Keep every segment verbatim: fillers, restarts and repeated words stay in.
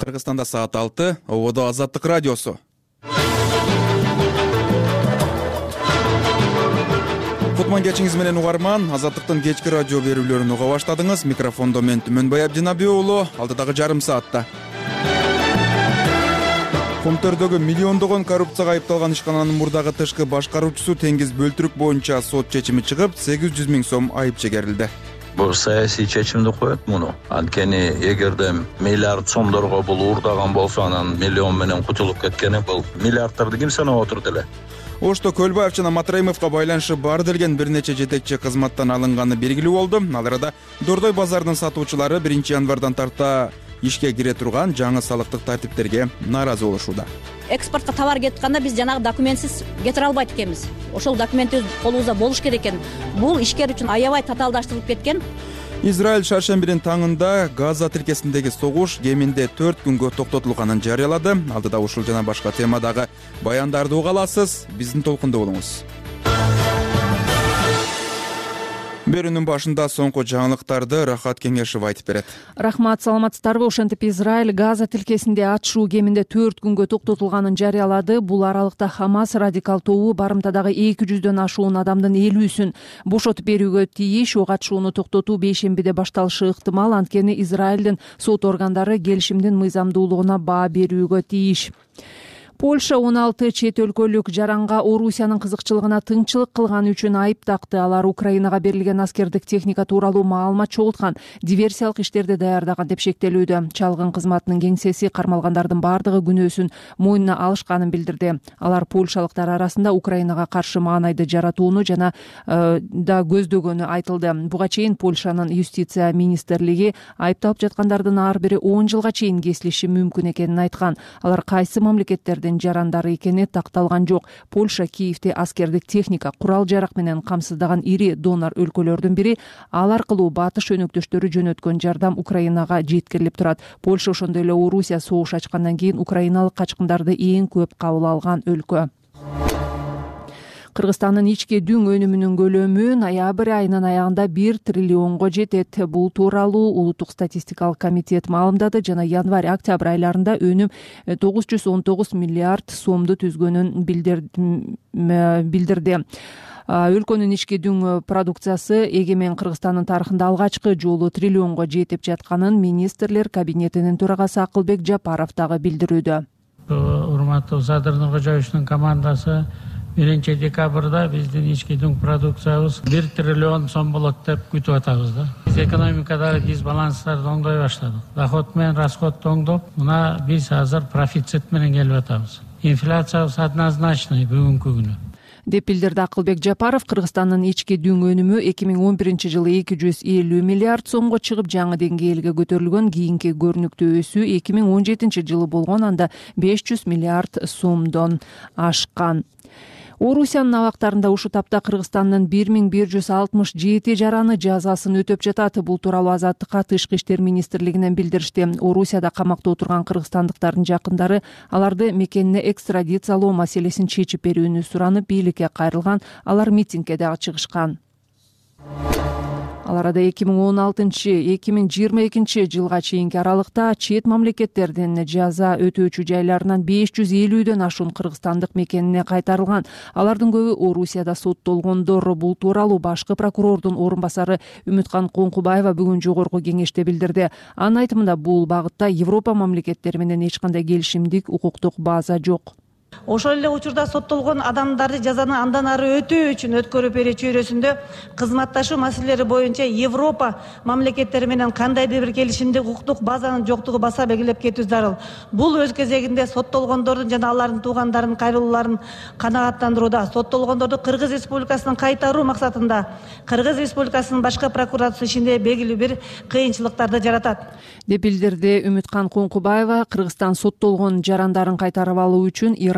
Кыргызстанда саат алты, Ободо Азаттык радиосу. Кутман кечиңиз менен угарман, Азаттыктын кечки радио берүүлөрүн уга баштадыңыз. Микрофондо мен Түмөнбай Абдинабий уулу, алдыдагы жарым саатта. Комтөрдөгү миллиондогон коррупцияга айыпталган ишкананын мурдагы тышкы башкаруучусу теңиз бөлтүрүк боюнча сот чечими чыгып, сегиз жүз миң сом айып чегерилди. Бул саясий чечимди коет муну. Анткени эгерде миллиард сомдорго бул уурдаган болсо, анан миллион менен кутулуп кеткени бул миллиардтарды ким санап отурду эле? Ошто Көлбаев жана Матраимовго байланышы бар делген бир нече жетекчи кызматтан алынганы белгилүү болду. Ал арада Дордой базарынын сатуучулары биринчи январдан тарта ишке кире турган жаңы салыктык тартиптерге нааразы болушууда. Экспортко товар кетип атканда биз жанагы документсиз кетире албайт экенбиз. Ошол документибиз колубузда болуш керек экен. Бул ишкер үчүн аябай татаалдаштырылып кеткен. Израиль шаршембинин таңында Газа тилкесиндеги согуш кеминде төрт күнгө токтотулганын жарыялады. Алдыда ушул жана башка темадагы баяндарды уга аласыз. Биздин толкунда болуңуз. Берүүнүн башында соңку жаңылыктарды Рахат Кеңешев айтып берет. Рахмат, саламатсыздарбы? Ошентип Израиль Газа тилкесинде атышуу кеминде төрт күнгө токтотулганын жарыялады. Бул аралыкта Хамас радикал тобу барымтадагы эки жүздөн ашуун адамдын элүүсүн бошотуп берүүгө тийиш. Ок атышууну токтотуу бейшембиде башталышы ыктымал, анткени Израилдин сот органдары келишимдин мыйзамдуулугуна баа берүүгө тийиш. Польша он алты чет өлкөлүк жаранга Орусиянын кызыкчылыгына тыңчылык кылганы үчүн айып такты. Алар Украинага берилген аскердик техника тууралуу маалымат чогулткан, диверсиялык иштерди даярдаган деп шектелүүдө. Чалгын кызматынын кеңсеси кармалгандардын бардыгы күнөөсүн мойнуна алышканын билдирди. Алар польшалыктар арасында Украинага каршы маанайды жаратууну жана э, да көздөгөнү айтылды. Буга чейин Польшанын юстиция министрлиги айыпталып жаткандардын ар бири он жылга чейин кесилиши мүмкүн экенин айткан. Алар кайсы мамлекеттердин жарандары экени такталган жок. Польша Киевде аскердик техника, курал жарак менен камсыздаган ири донор өлкөлөрдүн бири. Ал аркылуу батыш өнөктөштөрү жөнөткөн жардам Украинага жеткирилип турат. Польша ошондой эле Орусия согуш ачкандан кийин украиналык качкындарды эң көп кабыл алган өлкө. Кыргызстандын ички дүң өнүмүнүн көлөмү ноябрь айынын аягында бир триллионго жетет. Бул тууралуу Улуттук статистикалык комитет маалымдады жана январь-октябрь айларында өнүм тогуз жүз он тогуз миллиард сомду түзгөнүн билдирди. Өлкөнүн ички дүң продукциясы эгемен Кыргызстандын тарыхында алгачкы жолу триллионго жетип жатканын министрлер кабинетинин төрагасы Акылбек Жапаров дагы билдирүүдө. Урматтуу Садыр Нуркожоевичтин командасы биринчи декабрда биздин ички дүң продукциябыз бир триллион сом болот деп күтүп атабыз да. Биз экономикадагы дисбаланстарды оңдой баштадык. Доход менен расходду оңдоп, мына биз азыр профицит менен келип атабыз. Инфляциябыз однозначный бүгүнкү күнү. Деп билдирди Акылбек Жапаров. Кыргызстандын ички дүң өнүмү эки миң он биринчи жылы эки жүз элүү миллиард сомго чыгып, жаңы деңгээлге көтөрүлгөн. Кийинки көрүнүктүү өсүү эки миң он жетинчи жылы болгон, анда беш жүз миллиард сомдон ашкан. Орусиянын абактарында ушу тапта Кыргызстандын бир миң бир жүз алтымыш жети жараны жазасын өтөп жатат. Бул тууралуу Азаттыкка Тышкы иштер министрлигинен билдиришти. Орусияда камакта отурган кыргызстандыктардын жакындары аларды мекенине экстрадициялоо маселесин чечип берүүнү суранып бийликке кайрылган. Алар митингге дагы чыгышкан. Ал арада эки миң он алтынчы — эки миң жыйырма экинчи жылга чейинки аралыкта чет мамлекеттердин жаза өтөөчү жайларынан беш жүз элүүдөн ашуун кыргызстандык мекенине кайтарылган. Алардын көбү Орусияда соттолгондор. Бул тууралуу башкы прокурордун орун басары Үмүткан Коңкубаева бүгүн жогорку кеңеште билдирди. Анын айтымында бул багытта Европа мамлекеттери менен эч кандай келишимдик укуктук база жок. Ошол эле учурда соттолгон адамдарды жазаны андан ары өтөө үчүн өткөрүп берүү чөйрөсүндө кызматташуу маселелери боюнча Европа мамлекеттери менен кандайдыр бир келишимдик укуктук базанын жоктугу баса белгилеп кетүү зарыл. Бул өз кезегинде соттолгондордун жана алардын туугандарынын кайрылууларын канааттандырууда. Соттолгондорду Кыргыз Республикасына кайтаруу максатында Кыргыз Республикасынын башкы прокуратурасы ишинде белгилүү бир кыйынчылыктарды жаратат. Деп билдирди Үмүткан Коңкубаева. Кыргызстан соттолгон жарандарын кайтарып алуу үчүн Иран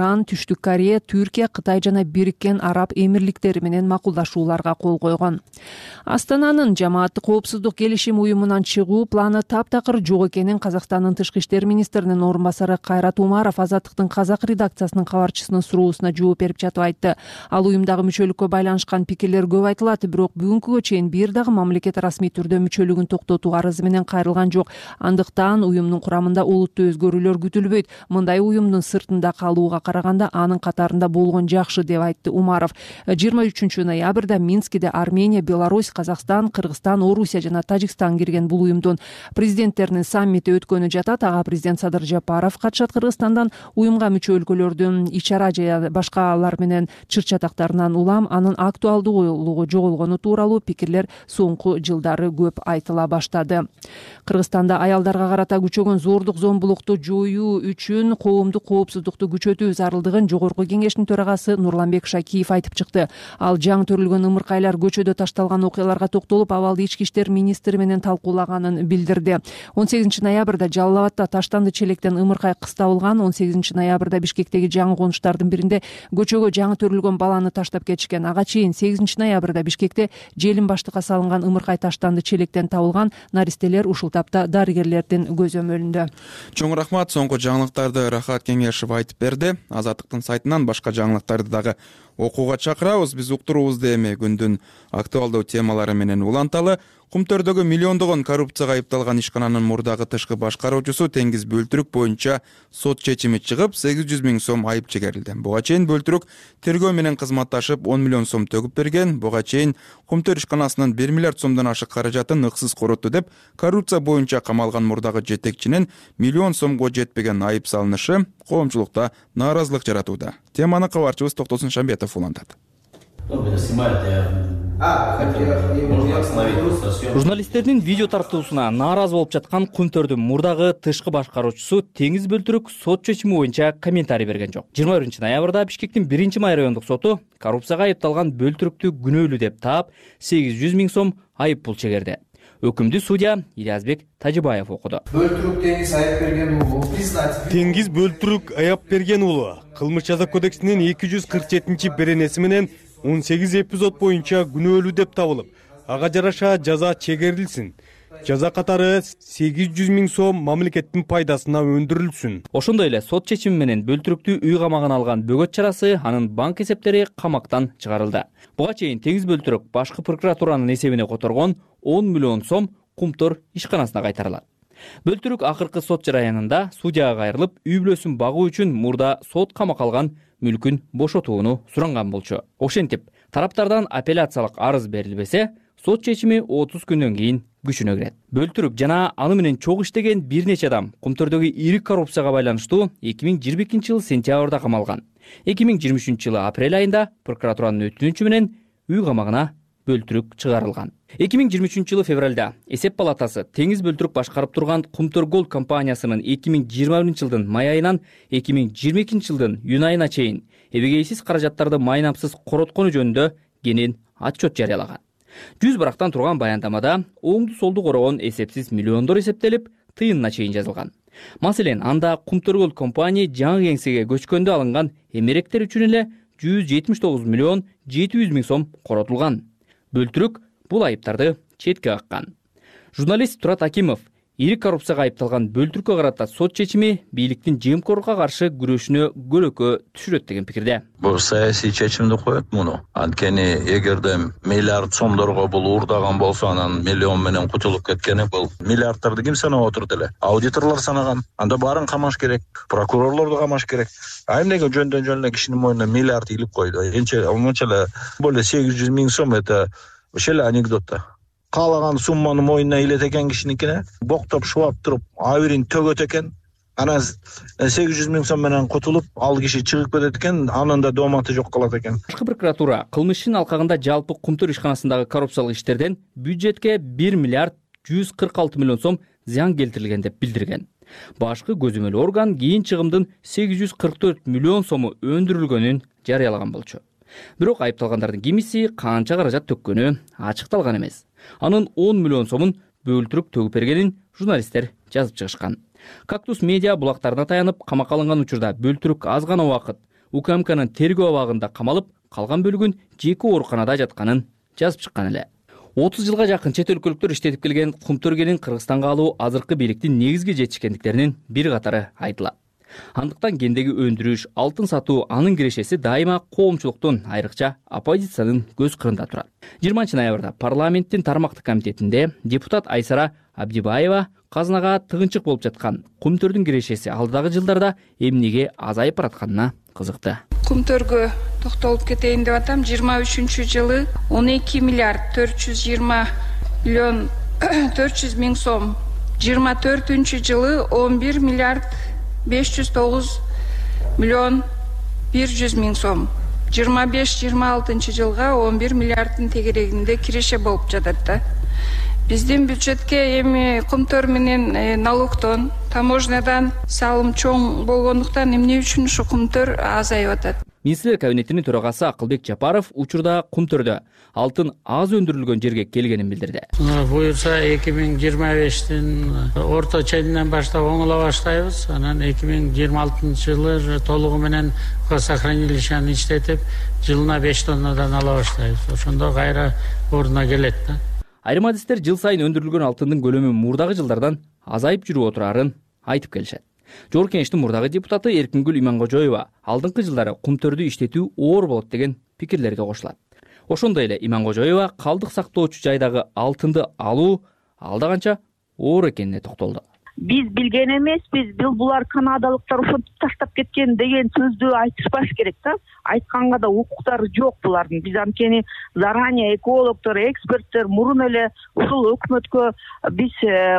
Иран, Түштүк Корея, Түркия, Кытай жана Бириккен Араб Эмирликтери менен макулдашууларга кол койгон. Астананын жамааттык коопсуздук келишим уюмунан чыгуу планы таптакыр жок экенин Казакстандын тышкы иштер министринин орун басары Кайрат Умаров Азаттыктын казак редакциясынын кабарчысынын суроосуна жооп берип жатып айтты. Ал уюмдагы мүчөлүккө байланышкан пикирлер көп айтылат, бирок бүгүнкүгө чейин бир дагы мамлекет расмий түрдө мүчөлүгүн токтотуу арызы менен кайрылган жок. Андыктан уюмдун курамында олуттуу өзгөрүүлөр күтүлбөйт. Мындай уюмдун сыртында калууга караганда анын катарында болгон жакшы, деп айтты Умаров. жыйырма үчүнчү ноябрда Минскиде Армения, Беларусь, Казакстан, Кыргызстан, Орусия жана Тажикстан кирген бул уюмдун президенттеринин саммити өткөнү жатат. Ага президент Садыр Жапаров катышат. Кыргызстандан уюмга мүчө өлкөлөрдүн ичара же башкалар менен чыр чатактарынан улам анын актуалдуулугу жоголгону тууралуу пикирлер соңку жылдары көп айтыла баштады. Кыргызстанда аялдарга карата күчөгөн зордук зомбулукту жоюу үчүн коомдук коопсуздукту күчөтүү зарылдыгын Жогорку кеңештин төрагасы Нурланбек Шакиев айтып чыкты. Ал жаңы төрүлгөн ымыркайлар көчөдө ташталган окуяларга токтолуп, абалды ички иштер министри менен талкуулаганын билдирди. он сегизинчи ноябрда Жалал Абадда таштанды челектен ымыркай кыстабылган. он сегизинчи ноябрда Бишкектеги жаңы конуштардын биринде көчөгө жаңы төрүлгөн баланы таштап кетишкен. Ага чейин сегизинчи ноябрда Бишкекте желин баштыкка салынган ымыркай таштанды челектен табылган. Наристелер ушул тапта дарыгерлердин көзөмөлүндө. Чоң рахмат. Соңку жаңылыктарды Рахат Кеңешев айтып берди. Азаттыктын сайтынан башка жаңылыктарды дагы окууга чакырабыз. Биз уктуруубузду эми күндүн актуалдуу темалары менен уланталы. Кумтөрдөгү миллиондогон коррупцияга айыпталган ишкананын мурдагы тышкы башкаруучусу Теңиз Бөлтүрүк боюнча сот чечими чыгып, сегиз жүз миң сом айып чегерилди. Буга чейин Бөлтүрүк тергөө менен кызматташып он миллион сом төгүп берген. Буга чейин Кумтөр ишканасынын бир миллиард сомдон ашык каражатын ыксыз короту деп коррупция боюнча камалган мурдагы жетекчинин миллион сомго жетпеген айып салынышы коомчулукта нааразылык жаратууда. Теманы кабарчыбыз Токтосун Шамбетов улантат. Журналисттердин видео тартуусуна нааразы болуп жаткан Кумтөрдүн мурдагы тышкы башкаруучусу Теңиз Бөлтүрүк сот чечими боюнча комментарий берген жок. жыйырма биринчи ноябрда Бишкектин биринчи май райондук соту коррупцияга айыпталган Бөлтүрүктү күнөөлүү деп таап сегиз жүз миң сом айып пул чегерди. Өкүмдү судья Илязбек Тажибаев окуду. Бөлтүрүк Теңиз айып берген уулу признать. Теңиз Бөлтүрүк аяп берген уулу кылмыш жаза кодексинин эки жүз кырк жетинчи беренеси менен он сегиз эпизод боюнча күнөөлүү деп табылып, ага жараша жаза чегерилсин. Жаза катары сегиз жүз миң сом мамлекеттин пайдасына өндүрүлсүн. Ошондой эле сот чечими менен Бөлтүрүктү үй камагына алган бөгөт чарасы, анын банк эсептери камактан чыгарылды. Буга чейин Теңиз Бөлтүрүк башкы прокуратуранын эсебине которгон он миллион сом Кумтөр ишканасына кайтарылат. Бөлтүрүк акыркы сот жараянында судьяга кайрылып, үй бүлөсүн багуу үчүн мурда сот камакка алган мүлкүн бошотууну суранган болчу. Ошентип, тараптардан апелляциялык арыз берилбесе, сот чечими отуз күндөн кийин күчүнө кирет. Бөлтүрүк жана аны менен чогуу иштеген бир нече адам Кумтөрдөгү ири коррупцияга байланыштуу эки миң жыйырма экинчи жылы сентябрда камалган. эки миң жыйырма үчүнчү жылы апрель айында прокуратуранын өтүнүчү менен үй камагына Бөлтүрүк чыгарылган. эки миң жыйырма үчүнчү жылы февралда эсеп палатасы Теңиз Бөлтүрүк башкарып турган Кумтөр Голд компаниясынын эки миң жыйырма биринчи жылдын май айынан эки миң жыйырма экинчи жылдын июнь айына чейин эбегейсиз каражаттарды майнапсыз короткону жөнүндө кенен отчет жарыялаган. жүз барактан турган баяндамада оңду солду корогон эсепсиз миллиондор эсептелип, тыйынына чейин жазылган. Маселен, анда Кумтөр Голд компания жаңы кеңсеге көчкөндө алынган эмеректер үчүн эле жүз жетимиш тогуз миллион жети жүз миң сом коротулган. Бөлтүрүк бул айыптарды четке каккан. Журналист Турат Акимов ири коррупцияга айыпталган Бөлтүрүккө карата сот чечими бийликтин жемкорлукка каршы күрөшүнө көлөкө түшүрөт деген пикирде. Бул саясий чечимди коет муну. Анткени эгерде миллиард сомдорго бул уурдаган болсо, анан миллион менен кутулуп кеткени бул миллиардтарды ким санап отурат эле? Аудиторлор санаган. Анда баарын камаш керек, прокурорлорду камаш керек. А эмнеге жөндөн жөн эле кишинин мойнуна миллиард илип койду? Энче омонча эле более сегиз жүз миң сом это ошол эле анекдот да. Каалаган сумманы мойнуна илет экен кишиникине, боктоп шубап туруп, абирин төгөт экен. Анан сегиз жүз миң сом менен кутулуп, ал киши чыгып кетет экен, анын да дооматы жок калат экен. Башкы прокуратура кылмыш ишинин алкагында жалпы Кумтөр ишканасындагы коррупциялык иштерден бюджетке бир миллиард жүз кырк алты миллион сом зыян келтирилген деп билдирген. Башкы көзөмөл орган кийин чыгымдын сегиз жүз кырк төрт миллион сому өндүрүлгөнүн жарыялаган болчу. Бирок айыпталгандардын кимиси канча каражат төккөнү ачыкталган эмес. Анын он миллион сомун Бөлтүрүк төгүп бергенин журналисттер жазып чыгышкан. Кактус медиа булактарына таянып камакка алынган учурда Бөлтүрүк аз гана убакыт УКМКнын тергөө абагында камалып, калган бөлүгүн жеке ооруканада жатканын жазып чыккан эле. отуз жылга жакын чет өлкөлүктөр иштетип келген Кумтөргенин Кыргызстанга алуу азыркы бийликтин негизги жетишкендиктеринин бир катары айтылат. Андыктан кендеги өндүрүш, алтын сатуу анын кирешеси дайыма коомчулуктун, айрыкча оппозициянын көз кырында турат. жыйырманчы ноябрда парламенттин тармактык комитетинде депутат Айсара Абдибаева казынага тыгынчык болуп жаткан Кумтөрдүн кирешеси алдыдагы жылдарда эмнеге азайып баратканына кызыкты. Кумтөргө токтолуп кетейин деп атам. жыйырма үчүнчү жылы он эки миллиард төрт жүз жыйырма миллион төрт жүз миң сом, жыйырма төртүнчү жылы он бир миллиард беш жүз тогуз миллион бир жүз миң сом, жыйырма беш жыйырма алтынчы жылга он бир миллиарддын тегерегинде киреше болуп жатат да. Биздин бюджетке эми Кумтөр менен налогтон, таможнядан салым чоң болгондуктан эмне үчүн ушу Кумтөр азайып атат. Министрлер кабинетинин төрагасы Акылбек Жапаров учурда Кумтөрдө алтын аз өндүрүлгөн жерге келгенин билдирди. Буюрса эки миң жыйырма бештин орто ченинен баштап оңоло баштайбыз. Анан эки миң жыйырма алтынчы жылы толугу менен хранилищени иштетип, жылына беш тоннадан ала баштайбыз. Ошондо кайра ордуна келет да. Айрым адистер жыл сайын өндүрүлгөн алтындын көлөмү мурдагы жылдардан азайып жүрүп отурарын айтып келишет. Жогорку Кеңештин мурдагы депутаты Эркингүл Имангожоева алдыңкы жылдары Кумтөрдү иштетүү оор болот деген пикирлерге кошулат. Ошондой эле Имангожоева калдык сактоочу жайдагы алтынды алуу алда канча оор экенине токтолду. Биз билген эмеспиз, бул булар канадалыктар ушинтип таштап кеткен деген сөздү айтышпаш керек да. Айтканга да укуктары жок булардын. Биз анткени заранее экологдор, эксперттер мурун эле ушул өкмөткө биз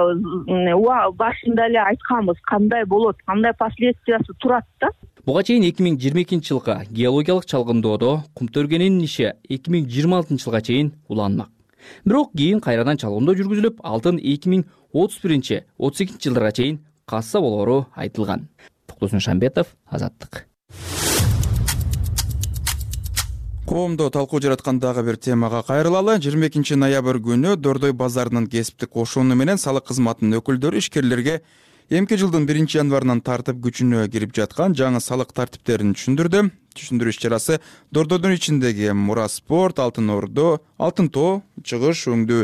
башында эле айтканбыз, кандай болот, кандай последствиясы турат да. Буга чейин эки миң жыйырма экинчи жылга геологиялык чалгындоодо Кумтөргенин иши эки миң жыйырма алтынчы жылга чейин уланмак. Бирок кийин кайрадан чалгындоо жүргүзүлүп, алтын эки миң отуз биринчи отуз экинчи жылдарга чейин касса болоору айтылган. Токтосун Шамбетов, Азаттык. Коомдо талкуу жараткан дагы бир темага кайрылалы. жыйырма экинчи ноябрь күнү Дордой базарынын кесиптик кошуну менен салык кызматынын өкүлдөрү ишкерлерге эмки жылдын биринчи январынан тартып күчүнө кирип жаткан жаңы салык тартиптерин түшүндүрдү. Түшүндүрүү иш-чарасы Дордойдун ичиндеги Мураспорт, Алтын Ордо, Алтын Тоо, Чыгыш,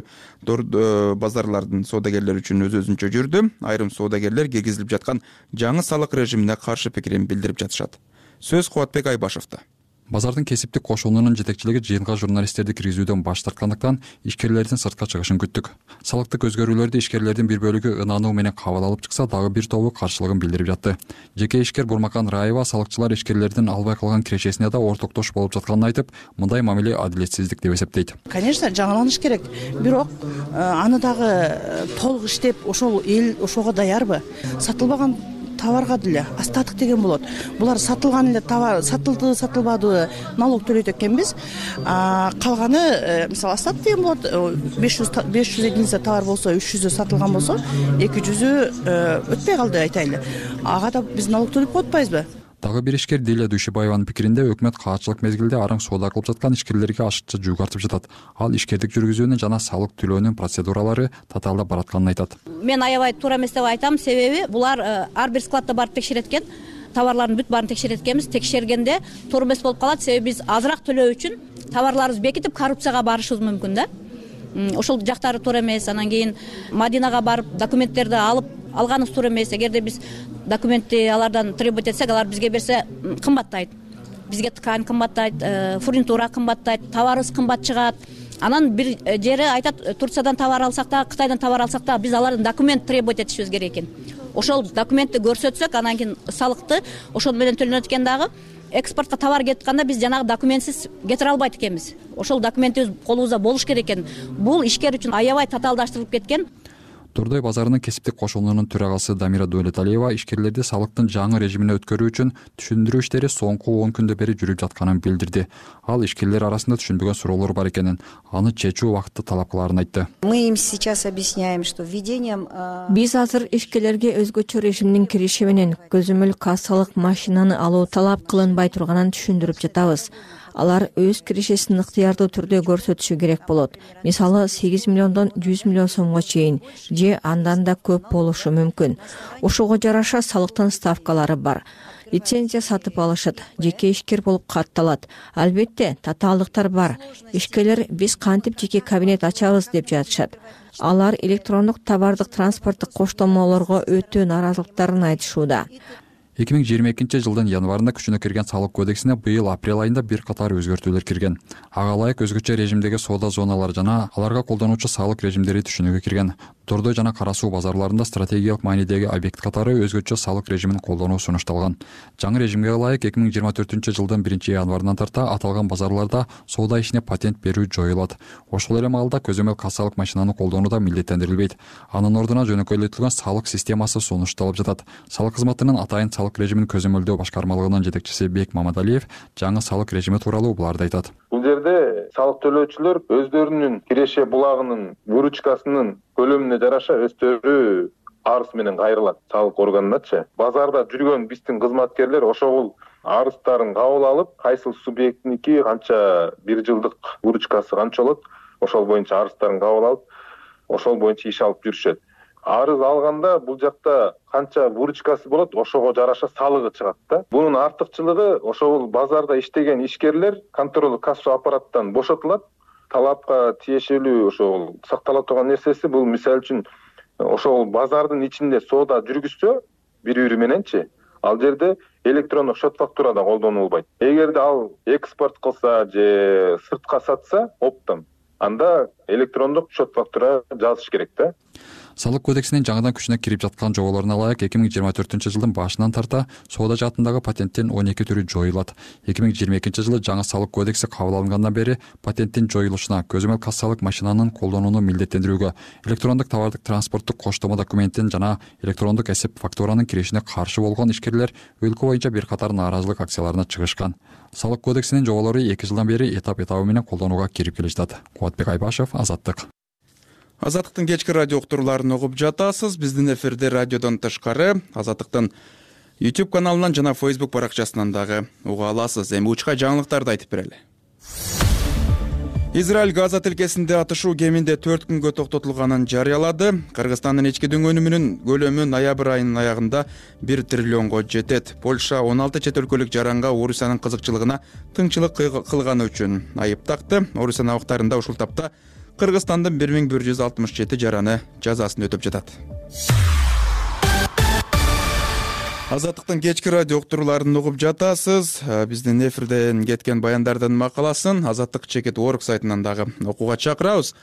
Өңдүү базарлардын соодагерлери үчүн өз-өзүнчө жүрдү. Айрым соодагерлер киргизилип жаткан жаңы салык режимине каршы пикирин билдирип жатышат. Сөз Кубатбек Айбашевда. Базардын кесиптик кошунунун жетекчилиги жыйынга журналисттерди киргизүүдөн баш тарткандыктан ишкерлердин сыртка чыгышын күттүк. Салыктык өзгөрүүлөрдү ишкерлердин бир бөлүгү ынануу менен кабыл алып чыкса, дагы бир тобу каршылыгын билдирип жатты. Жеке ишкер Бурмакан Раева салыкчылар ишкерлердин албай калган кирешесине да ортоктош болуп жатканын айтып, мындай мамиле адилетсиздик деп эсептейт. Конечно, жаңыланыш керек. Бирок аны дагы толук иштеп, ошол эл ошого даярбы? Сатылбаган товарга деле остаток деген болот. Булар сатылган эле товар, сатылды, сатылбады, налог төлөйт экенбиз. Калганы, мисалы, остаток деген болот. беш жүз единица товар болсо, үч жүзү сатылган болсо, эки жүзү өтпөй калды айтайлы. Ага да биз налог төлөп коюп атпайбызбы? Дагы бир ишкер Дилия Дүйшөбаеванын пикиринде өкмөт каатчылык мезгилде арың соода кылып жаткан ишкерлерге ашыкча жүк артып жатат. Ал ишкердик жүргүзүүнүн жана салык төлөөнүн процедуралары татаалдап баратканын айтат. Мен аябай туура эмес деп айтам, себеби булар ар бир складта барып текшерет экен, товарлардын бүт баарын текшерет экенбиз. Текшергенде туура эмес болуп калат, себеби биз азыраак төлөө үчүн товарларыбызды бекитип коррупцияга барышыбыз мүмкүн да. Ошол жактары туура эмес. Анан кийин Мадинага барып документтерди алып алганыбыз туура эмес. Эгерде биз документти алардан требовать этсек, алар бизге берсе кымбаттайт. Бизге ткань кымбаттайт, фурнитура кымбаттайт, товарыбыз кымбат чыгат. Анан бир жери айтат, Турциядан товар алсак да, Кытайдан товар алсак да, биз алардан документ требовать этишибиз керек экен. Ошол документти көрсөтсөк, анан кийин салыкты ошол менен төлөнөт экен дагы. Экспортко товар кетип атканда биз жанагы документсиз кетире албайт экенбиз. Ошол документибиз колубузда болуш керек экен. Бул ишкер үчүн аябай татаалдаштырылып кеткен. Дордой базарынын кесиптик кошунунун төрагасы Дамира Дөлөталиева ишкерлерди салыктын жаңы режимине өткөрүү үчүн түшүндүрүү иштери соңку он күндө бери жүрүп жатканын билдирди. Ал ишкерлер арасында түшүнбөгөн суроолор бар экенин, аны чечүү убакытты талап кылаарын айтты. Мы им сейчас объясняем, что введением Биз азыр ишкерлерге өзгөчө режимдин кириши менен көзөмөл кассалык машинаны алуу талап кылынбай турганын түшүндүрүп жатабыз. Алар өз кирешесин ыктыярдуу түрдө көрсөтүшү керек болот. Мисалы сегиз миллиондон жүз миллион сомго чейин же андан да көп болушу мүмкүн. Ошого жараша салыктын ставкалары бар. лицензия сатып алышат, жеке ишкер болуп катталат. Албетте татаалдыктар бар. Ишкерлер биз кантип жеке кабинет ачабыз деп жатышат. Алар электрондук товардык транспорттук коштолмолорго өтө нааразылыктарын айтышууда. эки миң жыйырма экинчи жылдын январында күчүнө кирген салык кодексине быйыл апрель айында бир катар өзгөртүүлөр кирген. Ага ылайык өзгөчө режимдеги соода зоналары жана аларга колдонуучу салык режимдери түшүнүүгө кирген. Дордой жана Кара суу базарларында стратегиялык маанидеги объект катары өзгөчө салык режимин колдонуу сунушталган. Жаңы режимге ылайык эки миң жыйырма төртүнчү жылдын биринчи январынан тарта аталган базарларда соода ишине патент берүү жоюлат. Ошол эле маалда көзөмөл кассалык машинаны колдонуу да милдеттендирилбейт. Анын ордуна жөнөкөйлөтүлгөн салык системасы сунушталып жатат. Салык кызматынын атайын салык режимин көзөмөлдөө башкармалыгынын жетекчиси Бек Мамадалиев жаңы салык режими тууралуу буларды айтат. Бул жерде салык төлөөчүлөр өздөрүнүн киреше булагынын выручкасынын көлөмүнө жараша өздөрү арыз менен кайрылат салык органыначы. Базарда жүргөн биздин кызматкерлер ошол арыздарын кабыл алып, кайсыл субъекттиники канча бир жылдык выручкасы канча болот, ошол боюнча арыздарын кабыл алып, ошол боюнча иш алып жүрүшөт. Арыз алганда бул жакта канча выручкасы болот, ошого жараша салыгы чыгат да. Бунун артыкчылыгы ошол базарда иштеген ишкерлер контролдук кассо аппараттан бошотулат. Талапка тиешелүү ошол сактала турган нерсеси бул мисалы үчүн ошол базардын ичинде соода жүргүзсө бири-бири мененчи, ал жерде электрондук счет фактура да колдонулбайт. Эгерде ал экспорт кылса же сыртка сатса оптом, анда электрондук счет фактура жазыш керек да. Салык кодексинин жаңыдан күчүнө кирип жаткан жоболоруна ылайык эки миң жыйырма төртүнчү жылдын башынан тарта соода жаатындагы патенттин он эки түрү жоюлат. эки миң жыйырма экинчи жылы жаңы салык кодекси кабыл алынгандан бери патенттин жоюлушуна, көзөмөл кассалык машинанын колдонууну милдеттендирүүгө, электрондук товардык транспорттук коштомо документин жана электрондук эсеп фактуранын киришине каршы болгон ишкерлер өлкө боюнча бир катар нааразылык акцияларына чыгышкан. Салык кодексинин жоболору эки жылдан бери этап-этабы менен колдонууга кирип келе жатат. Кубатбек Айбашев, Азаттык. Азаттыктын кечки радио уктурууларын угуп жатасыз. Биздин эфирде радиодон тышкары Азаттыктын YouTube каналынан жана Facebook баракчасынан дагы уга аласыз. Эми учка жаңылыктарды айтып берели. Израиль Газа тилкесинде атышуу кеминде төрт күнгө токтотулганын жарыялады. Кыргызстандын ички дөңгөнүмүнүн көлөмү ноябрь айынын аягында бир триллионго жетет. Польша он алты чет өлкөлүк жаранга Орусиянын кызыкчылыгына тыңчылык кылганы үчүн айып такты. Орусия абактарында ушул тапта Кыргызстандын бир миң бир жүз алтымыш жети жараны жазасын өтөп жатат. Азаттыктын кечки радио уктурууларын угуп жатасыз. Биздин эфирден кеткен баяндардын макаласын Азаттык чекит орг сайтынан дагы окууга чакырабыз.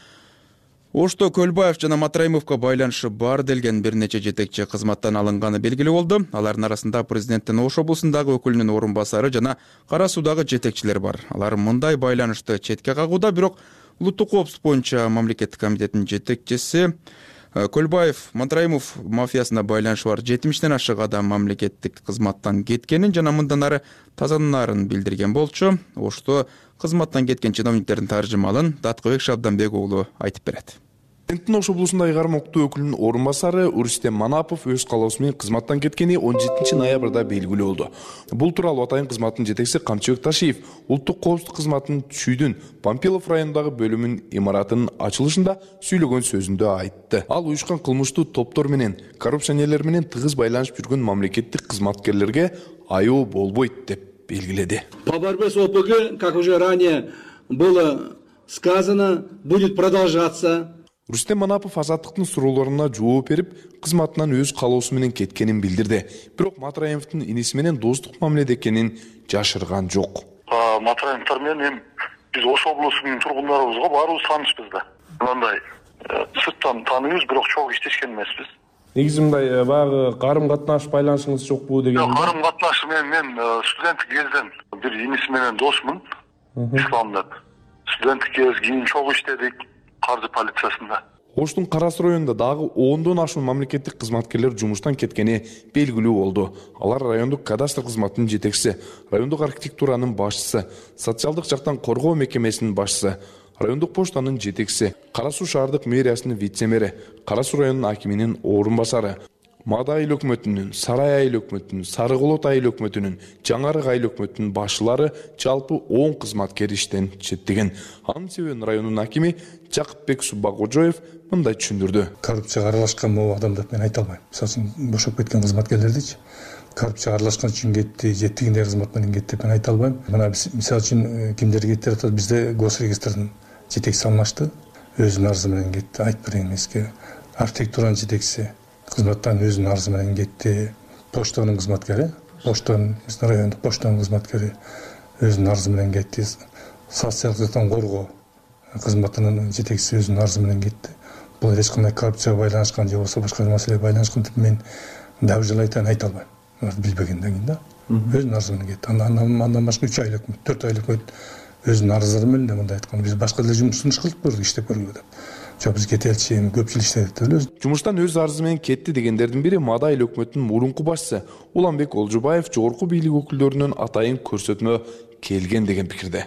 Ошто Көлбаев жана Матраимовго байланышы бар делген бир нече жетекчи кызматтан алынганы белгилүү болду. Алардын арасында президенттин Ош облусундагы өкүлүнүн орун басары жана Кара суудагы жетекчилер бар. Алар мындай байланышты четке кагууда, бирок улуттук коопсуздук боюнча мамлекеттик комитеттин жетекчиси Көлбаев Матраимов мафиясына байланышы бар жетимиштен ашык адам мамлекеттик кызматтан кеткенин жана мындан ары тазаланарын билдирген болчу. Ошто кызматтан кеткен чиновниктердин таржымалын Даткыбек Шабданбек уулу айтып берет. Президенттин Ош облусундагы кармоктуу өкүлүнүн орун басары Рустем Манапов өз калоосу менен кызматтан кеткени он жетинчи ноябрда белгилүү болду. Бул тууралуу атайын кызматтын жетекчиси Камчыбек Ташиев улуттук коопсуздук кызматынын Чүйдүн Пампилов районундагы бөлүмүнүн имаратынын ачылышында сүйлөгөн сөзүндө айтты. Ал уюшкан кылмыштуу топтор менен, коррупционерлер менен тыгыз байланышып жүргөн мамлекеттик кызматкерлерге аюу болбойт деп белгиледи. По борьбе с ОПГ, как уже ранее было сказано, будет продолжаться. Рустем Манапов Азаттыктын суроолоруна жооп берип, кызматынан өз калоосу менен кеткенин билдирди. Бирок Матраимовдун иниси менен достук мамиледе экенин жашырган жок. Матраимовдор менен биз Ош облусунун тургундарыбызга баарыбыз таанышпыз да. Мындай сырттан тааныйбыз, бирок чогуу иштешкен эмеспиз. Негизи мындай баягы карым катнаш байланышыңыз жокпу деген. Карым катнашы менен мен студенттик кезден бир иниси менен досмун. Ислам деп. Студенттик кез кийин чогуу иштедик. Каржы полициясында. Оштун Кара суу районунда дагы ондон ашуун мамлекеттик кызматкерлер жумуштан кеткени белгилүү болду. Алар райондук кадастр кызматынын жетекчиси, райондук архитектуранын башчысы, социалдык жактан коргоо мекемесинин башчысы, райондук поштанын жетекчиси, Кара суу шаардык мэриясынын вице-мэри, Кара суу районунун акиминин орун басары, Мада айыл өкмөтүнүн, Сарай айыл өкмөтүнүн, Сары Колот айыл өкмөтүнүн, Жаңарык айыл өкмөтүнүн башчылары жалпы он кызматкер иштен четтеген. Анын себебин районунун акими Жакыпбек Суббакожоев мындай түшүндүрдү. Коррупцияга аралашкан могу адамдарды мен айта албайм. Мисалы үчүн бошоп кеткен кызматкерлердичи коррупцияга аралашкан үчүн кетти, жетигиндей кызмат менен кетти деп мен айта албайм. Мына мисалы үчүн кимдер кетти деп атат, бизде госрегистрдин жетекчиси алмашты, өзүнүн арызы менен кетти. Айтып берейин эмеске. Архитектуранын жетекчиси кызматтан өзүнүн арызы менен кетти. Поштанын кызматкери, поштанын райондук поштанын кызматкери өзүнүн арызы менен кетти. Социалдыктан коргоо кызматынын жетекчиси өзүнүн арызы менен кетти. Бул эч кандай коррупцияга байланышкан же болбосо башка маселеге байланышкан деп мен дагы жыл айтайын айта албайм. Билбегенден кийин да. Өзүнүн арызы менен кетти. Андан башка үч айлык, төрт айлык өтүп өзүнүн арыздары менен да мындай айткан. Биз башка деле жумушун кылып көрдүк, иштеп көргүлө деп. Жок, биз кетеличи, эми көп жыл иштедик деп эле. Жумуштан өз арызы менен кетти дегендердин бири Мада айыл өкмөтүнүн мурунку башчысы Уланбек Олжубаев жогорку бийлик өкүлдөрүнүн атайын көрсөтмө келген деген пикирде.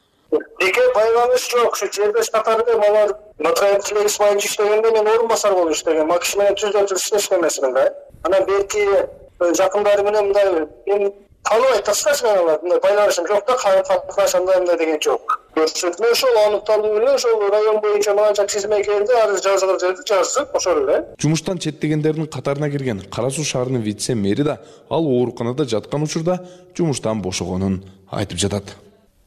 Эке байланыш жок, ушу жердеш катарында алар Матраев Тилек Исмаилович иштегенде мен орун басар болуп иштеген. Макиш менен түздөн түз иштешкен эмесмин да. Анан берки жакындары менен мындай мен тааныбай таскачы мен алар мындай байланышым жок да, катнаш андай мындай деген жок. Көрсөтмө ошол аныкталуу эле ошол район боюнча мынанча тизме келди, арыз жазылып жерди жаздык ошол эле. Жумуштан четтегендердин катарына кирген Кара Суу шаарынын вице-мэри да ал ооруканада жаткан учурда жумуштан бошогонун айтып жатат.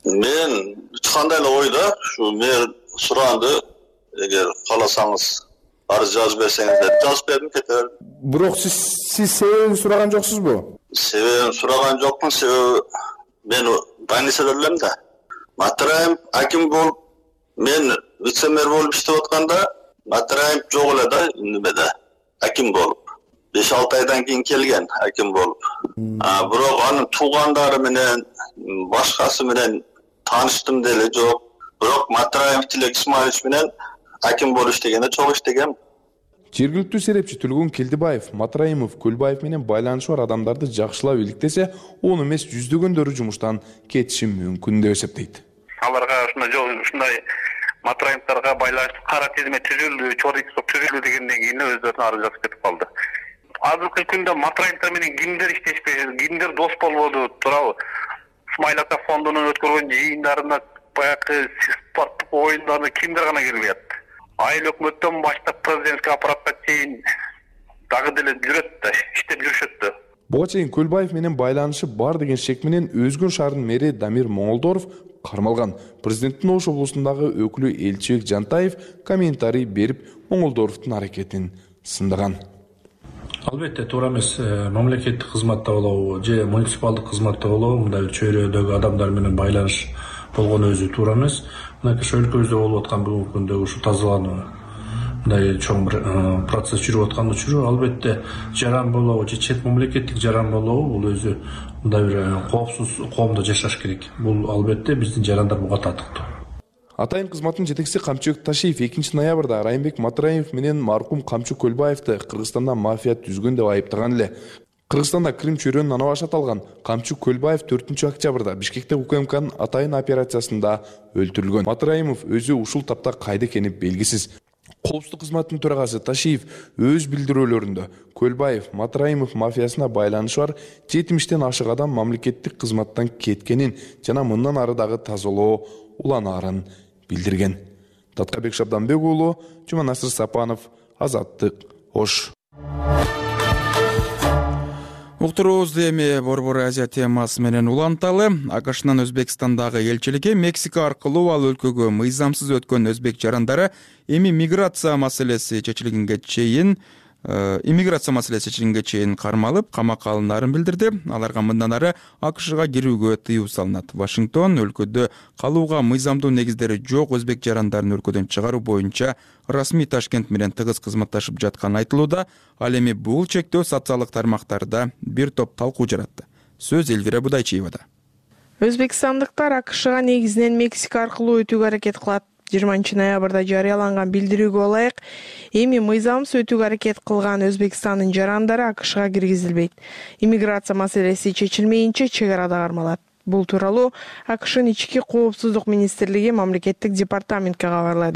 Мен эч кандай эле ойда ушу мэр суранды, эгер кааласаңыз арыз жазып берсеңиз деп жазып бердим, кете бердим. Бирок сиз сиз себебин сураган жоксузбу? Себебин сураган жокмун, себеби мен больницада элем да. Матраев аким болуп, мен вице-мэр болуп иштеп атканда Матраев жок эле да, немеде аким болуп. беш алты айдан кийин келген аким болуп. А бирок анын туугандары менен башкасы менен тааныштым деле жок. Бирок Матраев Тилек Исмаилович менен аким болуп иштегенде чогуу иштегем. Жергиликтүү серепчи Түлгүн Келдибаев Матраимов Көлбаев менен байланышы бар адамдарды жакшылап иликтесе, он эмес жүздөгөндөрү жумуштан кетиши мүмкүн деп эсептейт. Аларга ушундай жол, ушундай Матраимовдорго байланыштуу кара тизме түзүлдү, чориксок түзүлдү дегенден кийин өздөрүнүн арыз жазып кетип калды. Азыркы күндө Матраимовдор менен кимдер иштешпей, кимдер дос болбоду туурабы? Исмаил ата фондунун өткөргөн жыйындарына, баягы спорттук оюндарына кимдер гана кирбейт? Айыл өкмөттөн баштап президентке аппаратка чейин дагы деле жүрөт да, иштеп жүрүшөт да. Буга чейин Көлбаев менен байланышы бар деген шек менен Өзгөн шаарынын мэри Дамир Моңолдоров кармалган. Президенттин Ош облусундагы өкүлү Элчибек Жантаев комментарий берип, Моңолдоровдун аракетин сындаган. Албетте туура эмес, мамлекеттик кызматта болобу же муниципалдык кызматта болобу мындай чөйрөдөгү адамдар менен байланыш болгону өзү туура эмес. Мына ошо өлкөбүздө болуп аткан бүгүнкү күндө ушу тазалануу мындай чоң бир процесс жүрүп аткан учуру албетте жаран болобу же чет мамлекеттик жаран болобу бул өзү мындай бир коопсуз коомдо жашаш керек. Бул албетте биздин жарандар буга татыктуу. Атайын кызматтын жетекчиси Камчыбек Ташиев экинчи ноябрда Райымбек Матраев менен маркум Камчы Көлбаевди Кыргызстанда мафия түзгөн деп айыптаган эле. Кыргызстанда Крым чөйрөнүн ана башы аталган Камчы Көлбаев төртүнчү октябрда Бишкекте УКМКнын атайын операциясында өлтүрүлгөн. Матраимов өзү ушул тапта кайда экени белгисиз. Коопсуздук кызматынын төрагасы Ташиев өз билдирүүлөрүндө Көлбаев Матраимов мафиясына байланышы бар жетимиштен ашык адам мамлекеттик кызматтан кеткенин жана мындан ары дагы тазалоо уланаарын билдирген. Таткабек Шабданбек уулу, Жуманасыр Сапанов, Азаттык, Ош. Уктуруубузду эми Борбор Азия темасы менен уланталы. АКШнын Өзбекстандагы элчилиги Мексика аркылуу ал өлкөгө мыйзамсыз өткөн өзбек жарандары эми миграция маселеси чечилгенге чейин иммиграция маселеси чечилгенге чейин кармалып, камакка алынаарын билдирди. Аларга мындан ары АКШга кирүүгө тыюу салынат. Вашингтон өлкөдө калууга мыйзамдуу негиздери жок өзбек жарандарын өлкөдөн чыгаруу боюнча расмий Ташкент менен тыгыз кызматташып жатканы айтылууда. Ал эми бул чектөө социалдык тармактарда бир топ талкуу жаратты. Сөз Элвира Будайчиевада. Өзбекстандыктар АКШга негизинен Мексика аркылуу өтүүгө аракет кылат. жыйырманчы ноябрда жарыяланган билдирүүгө ылайык, эми мыйзамсыз өтүүгө аракет кылган Өзбекстандын жарандары АКШга киргизилбейт. Иммиграция маселеси чечилмейинче чек арада кармалат. Бул тууралуу АКШнын ички коопсуздук министрлиги мамлекеттик департаментке кабарлады.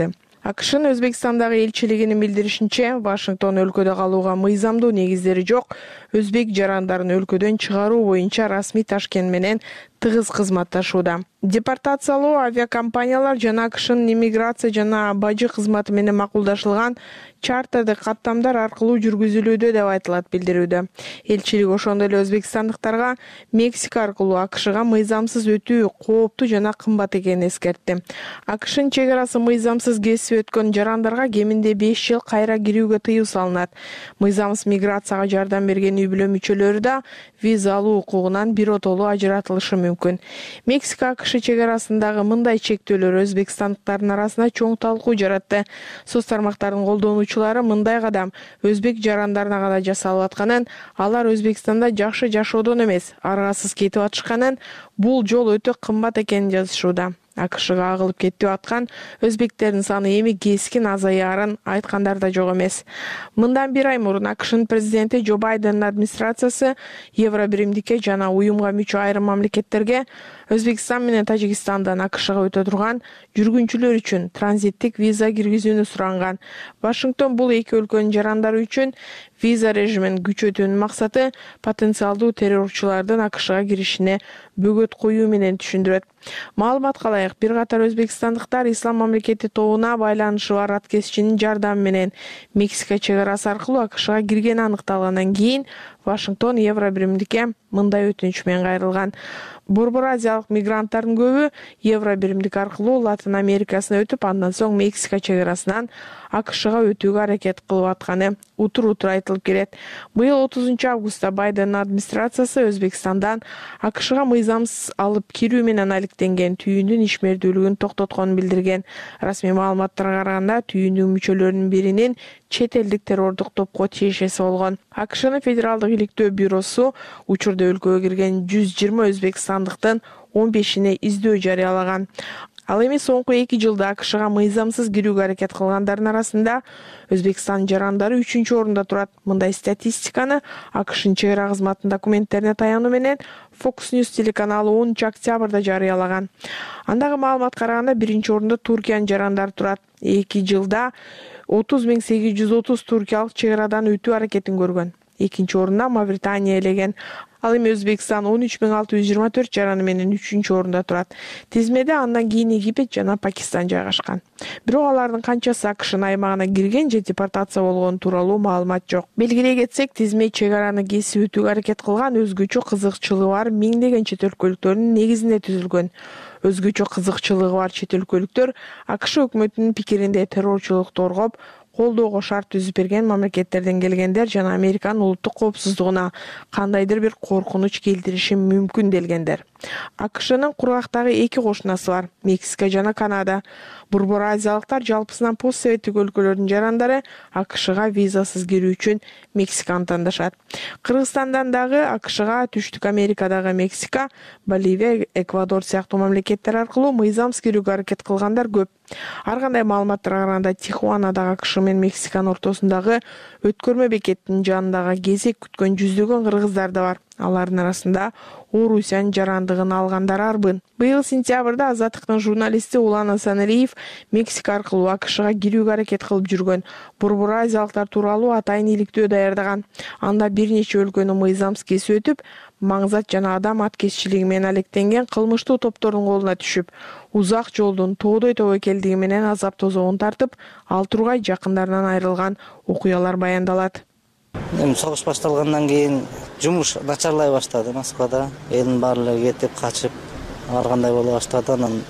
АКШнын Өзбекстандагы элчилигинин билдиришинче, Вашингтон өлкөдө калууга мыйзамдуу негиздери жок, өзбек жарандарын өлкөдөн чыгаруу боюнча расмий Ташкент менен тыгыз кызматташууда. Депортациялоо авиакомпаниялар жана АКШнын иммиграция жана бажы кызматы менен макулдашылган чартердик каттамдар аркылуу жүргүзүлүүдө деп айтылат билдирүүдө. Элчилик ошондой эле өзбекстандыктарга Мексика аркылуу АКШга мыйзамсыз өтүү кооптуу жана кымбат экенин эскертти. АКШнын чек арасы мыйзамсыз кесип өткөн жарандарга кеминде беш жыл кайра кирүүгө тыюу салынат. Мыйзамсыз миграцияга жардам берген үй бүлө мүчөлөрү да виза алуу укугунан биротолуу ажыратылышы мүмкүн. Мексика АКШ чек арасындагы мындай чектөөлөр өзбекстандыктардын арасында чоң талкуу жаратты. Соц тармактарынын колдонуучулары мындай кадам өзбек жарандарына гана жасалып атканын, алар Өзбекстанда жакшы жашоодон эмес, аргасыз кетип атышканын, бул жол өтө кымбат экенин жазышууда. АКШга агылып кетип аткан өзбектердин саны эми кескин азаярын айткандар да жок эмес. Мындан бир ай мурун АКШнын президенти Джо Байдендин администрациясы Евро биримдикке жана уюмга мүчө айрым мамлекеттерге Өзбекстан менен Тажикстандан АКШга өтө турган жүргүнчүлөр үчүн транзиттик виза киргизүүнү суранган. Вашингтон бул эки өлкөнүн жарандары үчүн виза режимин күчөтүүнүн максаты потенциалдуу террорчулардын АКШга киришине бөгөт коюу менен түшүндүрөт. Маалыматка ылайык, бир катар өзбекстандыктар Ислам мамлекети тобуна байланышы бар аткезчинин жардамы менен Мексика чек арасы аркылуу АКШга киргени аныкталгандан кийин Вашингтон Евро биримдикке мындай өтүнүч менен кайрылган. Борбор азиялык мигранттардын көбү Евро биримдик аркылуу Латын Америкасына өтүп, андан соң Мексика чек арасынан АКШга өтүүгө аракет кылып атканы утур-утур айтылып келет. Быйыл отузунчу августта Байдендин администрациясы Өзбекстандан АКШга мыйзамсыз алып кирүү менен алектенген түйүндүн ишмердүүлүгүн токтотконун билдирген. Расмий маалыматтарга караганда, түйүндүн мүчөлөрүнүн биринин чет элдик террордук топко тиешеси болгон. АКШнын федералдык иликтөө бюросу учурда өлкөгө кирген жүз жыйырма өзбекстандыктын он бешине издөө жарыялаган. Ал эми соңку эки жылда АКШга мыйзамсыз кирүүгө аракет кылгандардын арасында Өзбекстан жарандары үчүнчү орунда турат. Мындай статистиканы АКШнын чек ара кызматынын документтерине таянуу менен Fox News телеканалы онунчу октябрда жарыялаган. Андагы маалыматка караганда биринчи орунда Туркиянын жарандары турат. эки жылда отуз миң сегиз жүз отуз туркиялык чек арадан өтүү аракетин көргөн. Экинчи орунда Мавритания элеген. Ал эми Өзбекстан он үч миң алты жүз жыйырма төрт жараны менен үчүнчү орунда турат. Тизмеде андан кийин Египет жана Пакистан жайгашкан. Бирок алардын канчасы АКШнын аймагына кирген же депортация болгону тууралуу маалымат жок. Белгилей кетсек, тизме чек араны кесип өтүүгө аракет кылган өзгөчө кызыкчылыгы бар миңдеген чет өлкөлүктөрдүн негизинде түзүлгөн. Өзгөчө кызыкчылыгы бар чет өлкөлүктөр АКШ өкмөтүнүн пикиринде террорчулукту коргоп, колдоого шарт түзүп берген мамлекеттерден келгендер жана Американын улуттук коопсуздугуна кандайдыр бир коркунуч келтириши мүмкүн делгендер. АКШнын кургактагы эки кошунасы бар, Мексика жана Канада. Борбор азиялыктар жалпысынан постсоветтик өлкөлөрдүн жарандары АКШга визасыз кирүү үчүн Мексиканы тандашат. Кыргызстандан дагы АКШга Түштүк Америкадагы Мексика, Боливия, Эквадор сыяктуу мамлекеттер аркылуу мыйзамсыз кирүүгө аракет кылгандар көп. Ар кандай маалыматтарга караганда, Тихуанадагы АКШ менен Мексиканын ортосундагы өткөрмө бекеттин жанындагы кезек күткөн жүздөгөн кыргыздар да бар. Алардын арасында Орусиянын жарандыгын алгандары арбын. Быйыл сентябрда Азаттыктын журналисти Улан Асаналиев Мексика аркылуу АКШга кирүүгө аракет кылып жүргөн борбор азиялыктар тууралуу атайын иликтөө даярдаган. Анда бир нече өлкөнү мыйзамсыз кесип өтүп, маңзат жана адам аткезчилиги менен алектенген кылмыштуу топтордун колуна түшүп, узак жолдун тоодой тобокелдиги менен азап тозогун тартып, ал тургай жакындарынан айрылган окуялар баяндалат. Эми согуш башталгандан кийин жумуш начарлай баштады Москвада. Элдин баары кетип, качып, ар кандай боло баштады. Анан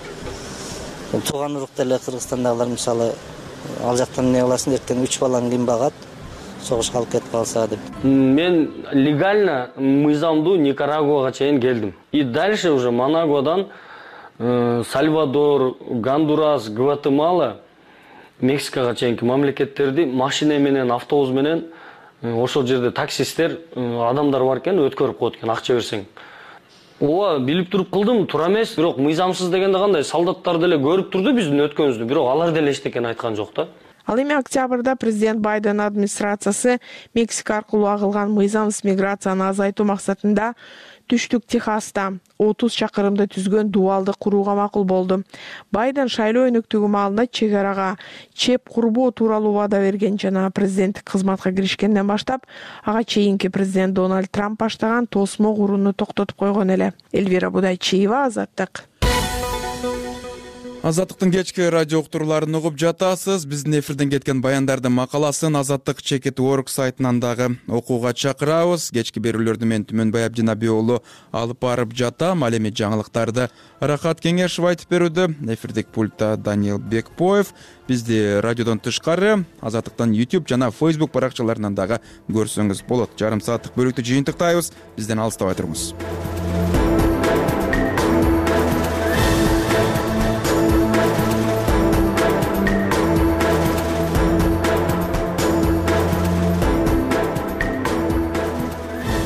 тууган уруктар эле Кыргызстандагылар мисалы ал жактан эмне кыласың, эртең үч балаң ким багат, согушка алып кетип калса деп. Мен легально мыйзамдуу Никарагуага чейин келдим. И дальше уже Манагуадан э, Сальвадор, Гондурас, Гватемала, Мексикага чейинки мамлекеттерди машина менен, автобус менен ошол жерде таксисттер адамдар бар экен, өткөрүп коет экен, акча берсең. Ооба, билип туруп кылдым, туура эмес, бирок мыйзамсыз дегенде кандай солдаттар деле көрүп турду биздин өткөнүбүздү, бирок алар деле эчтекен айткан жок да. Ал эми октябрда президент Байден администрациясы Мексика аркылуу агылган мыйзамсыз миграцияны азайтуу максатында түштүк Техаста отуз чакырымды түзгөн дубалды курууга макул болду. Байден шайлоо өнөктүгү маалында чек арага чеп курбоо тууралуу убада берген жана президенттик кызматка киришкенден баштап ага чейинки президент Дональд Трамп баштаган тосмо курууну токтотуп койгон эле. Эльвира Будайчиева, Азаттык. Азаттыктын кечки радио уктурууларын угуп жатасыз. Биздин эфирден кеткен баяндардын макаласын Азаттык чекит точка орг сайтынан дагы окууга чакырабыз. Кечки берүүлөрдү мен Түмөнбай Абдинабий уулу алып барып жатам. Ал эми жаңылыктарды Рахат Кеңешов айтып берүүдө. Эфирдик пультта Даниил Бекпоев. Бизди радиодон тышкары Азаттыктын YouTube жана Facebook баракчаларынан дагы көрсөңүз болот. Жарым сааттык бөлүктү жыйынтыктайбыз. Бизден алыстабай туруңуз.